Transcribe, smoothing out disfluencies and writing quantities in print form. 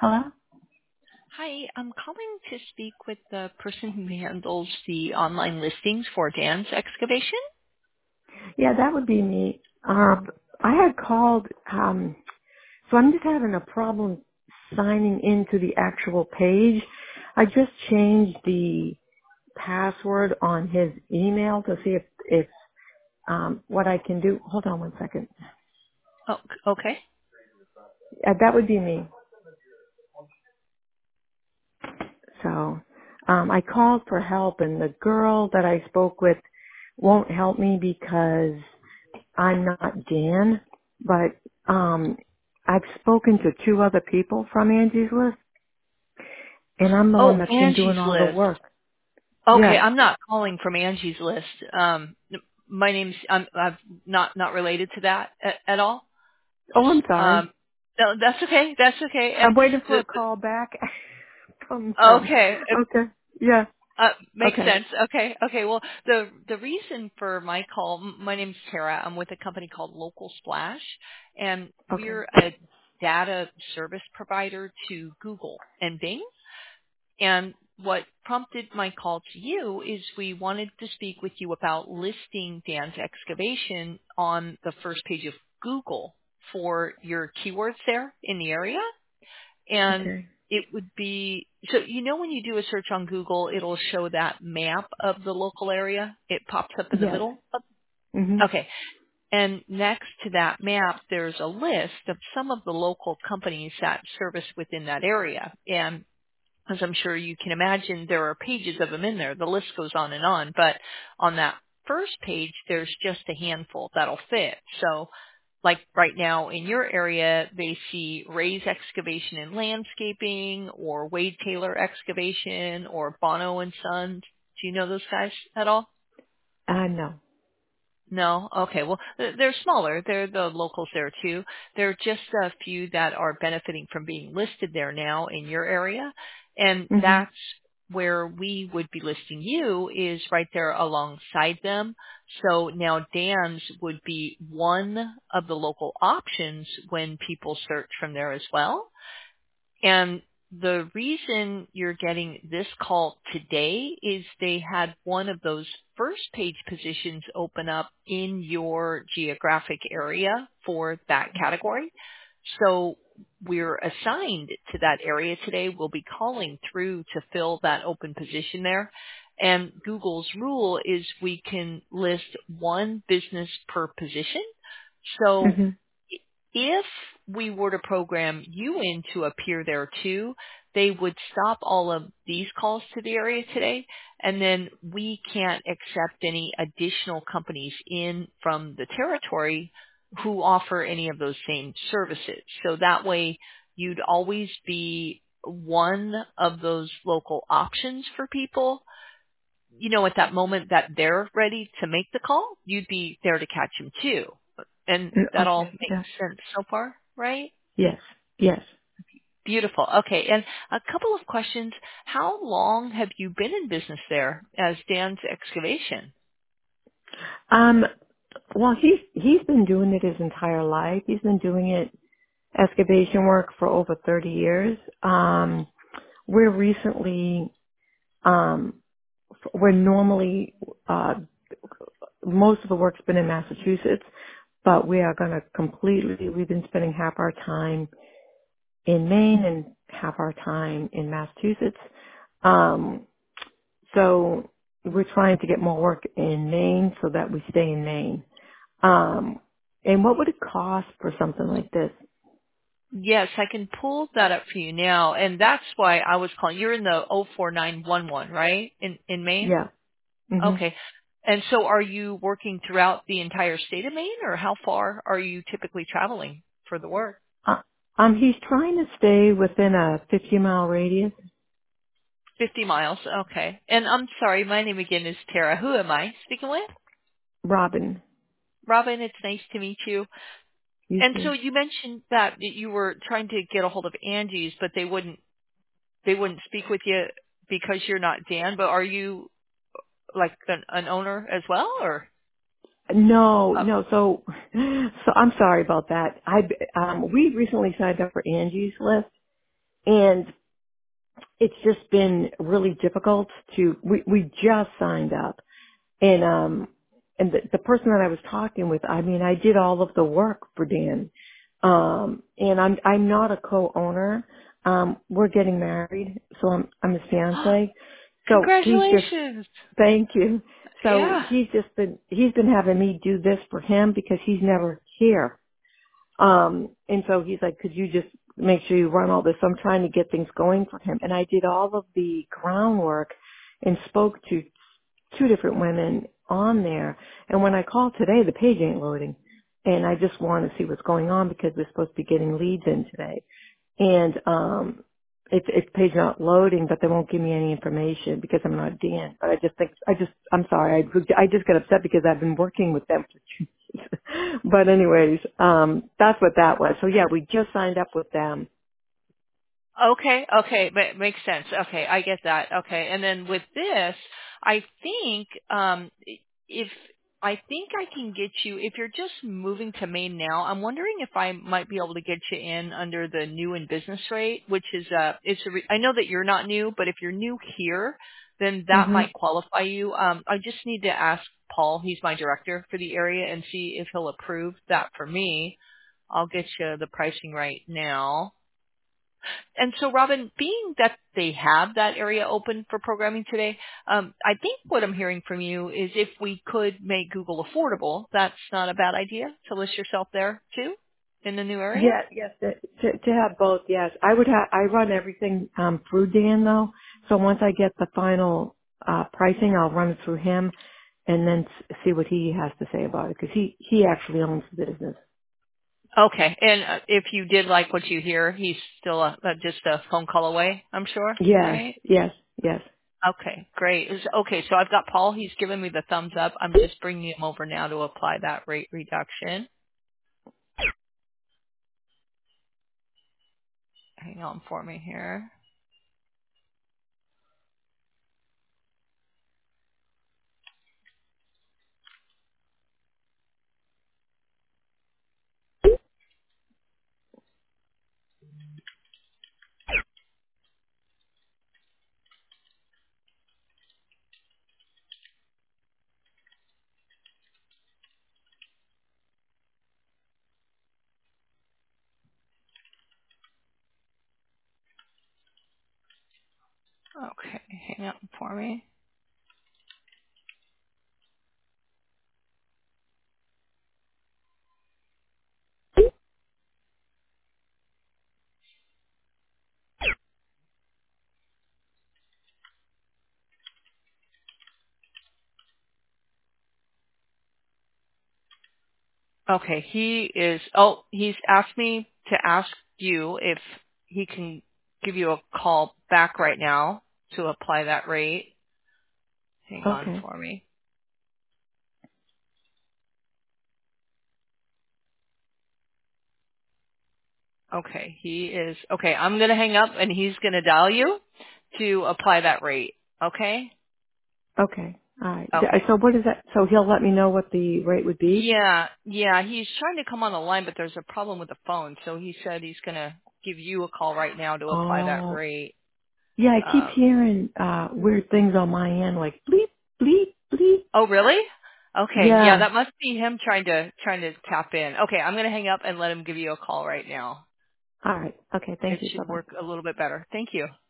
Hello? Hi, I'm calling to speak with the person who handles the online listings for Dan's excavation. Yeah, that would be me. I had called, so I'm just having a problem signing into the actual page. I just changed the password on his email to see if what I can do. Hold on one second. Oh, okay. That would be me. So, I called for help and the girl that I spoke with won't help me because I'm not Dan, but I've spoken to two other people from Angie's List, and I'm the one Oh, that's been doing Angie's all the List. work. Okay, Yes. I'm not calling from Angie's List. My name's I'm not related to that at all. Oh, I'm sorry. No, that's okay. That's okay. I'm And waiting for a the call back from them. okay. Okay. Yeah. Makes Okay. sense. Okay. Okay. Well, the reason for my call, my name's Tara. I'm with a company called Local Splash, and Okay. we're a data service provider to Google and Bing. And what prompted my call to you is we wanted to speak with you about listing Dan's excavation on the first page of Google for your keywords there in the area. And Okay. it would be, so when you do a search on Google, it'll show that map of the local area. It pops up in the Yes. middle. Mhm. Okay. And next to that map, there's a list of some of the local companies that service within that area. And as I'm sure you can imagine, there are pages of them in there. The list goes on, but on that first page, there's just a handful that'll fit. So like right now in your area, they see Ray's Excavation and Landscaping or Wade Taylor Excavation or Bono and Sons. Do you know those guys at all? No. No? Okay. Well, they're smaller. They're the locals there too. There are just a few that are benefiting from being listed there now in your area. And Mhm. that's where we would be listing you is right there alongside them. So now Dan's would be one of the local options when people search from there as well. And the reason you're getting this call today is they had one of those first page positions open up in your geographic area for that category. So we're assigned to that area today. We'll be calling through to fill that open position there. And Google's rule is we can list one business per position. So Mhm. if we were to program you in to appear there too, they would stop all of these calls to the area today, and then we can't accept any additional companies in from the territory who offer any of those same services. So that way you'd always be one of those local options for people. At that moment that they're ready to make the call, you'd be there to catch them too. And that all Okay. makes Yeah. sense so far, right? Yes. Yes. Beautiful. Okay. And a couple of questions. How long have you been in business there as Dan's Excavation? Um. Well, he's been doing it his entire life. He's been doing it excavation work for over 30 years. We're recently, um, we're normally, most of the work's been in Massachusetts, but we are going to we've been spending half our time in Maine and half our time in Massachusetts. Um, so we're trying to get more work in Maine so that we stay in Maine. And what would it cost for something like this? Yes, I can pull that up for you now. And that's why I was calling. You're in the 04911, right? In Maine? Yeah. hmm Okay. And so are you working throughout the entire state of Maine, or how far are you typically traveling for the work? He's trying to stay within a 50-mile radius. 50 miles. Okay. And I'm sorry, my name again is Tara. Who am I speaking with? Robin, Robin, it's nice to meet you. you And so too. you mentioned that you were trying to get a hold of Angie's, but they wouldn't speak with you because you're not Dan, but are you like an owner as well, or? No, Oh, no. So I'm sorry about that. We recently signed up for Angie's List, And it's just been really difficult we just signed up and the person that I was talking with, I mean, I did all of the work for Dan. And I'm not a co-owner. We're getting married, so I'm his fiance. So he's just, Congratulations. thank you. So Yeah. he's been having me do this for him because he's never here. And so he's like, could you just make sure you run all this? So I'm trying to get things going for him. And I did all of the groundwork and spoke to two different women on there. And when I call today, the page ain't loading. And I just want to see what's going on because we're supposed to be getting leads in today. And it's page not loading, but they won't give me any information because I'm not Dan. But I'm sorry. I just got upset because I've been working with them for 2 years. But anyways, that's what that was. So yeah, we just signed up with them. Okay, okay, makes sense. Okay, I get that. Okay, and then with this, I think if I think I can get you if you're just moving to Maine now. I'm wondering if I might be able to get you in under the new and business rate, which is I know that you're not new, but if you're new here, then that Mhm. might qualify you. I just need to ask Paul. He's my director for the area, and see if he'll approve that for me. I'll get you the pricing right now. And so, Robin, being that they have that area open for programming today, I think what I'm hearing from you is if we could make Google affordable, that's not a bad idea to list yourself there too in the new area. Yeah, yes, to have both, yes. I run everything, through Dan though. So once I get the final, pricing, I'll run it through him and then see what he has to say about it because he actually owns the business. Okay. And if you did like what you hear, he's still just a phone call away, I'm sure, Yes, right? yes, yes. Okay, great. Okay, so I've got Paul. He's given me the thumbs up. I'm just bringing him over now to apply that rate reduction. Hang on for me here. Okay, hang on for me. Okay, he's asked me to ask you if he can give you a call back right now to apply that rate. Hang on Okay, for me. Okay, okay, I'm going to hang up and he's going to dial you to apply that rate. Okay? okay, all right. Okay. So what is that? So he'll let me know what the rate would be? Yeah, he's trying to come on the line, but there's a problem with the phone, so he said he's going to give you a call right now to apply that Oh, rate. yeah, I keep Um, hearing, weird things on my end like bleep, bleep, bleep. Oh, really? Okay. Yeah, Yeah. that must be him trying to tap in. Okay, I'm going to hang up and let him give you a call right now. All right. Okay. It Thank you. Bye should bye. work a little bit better. Thank you.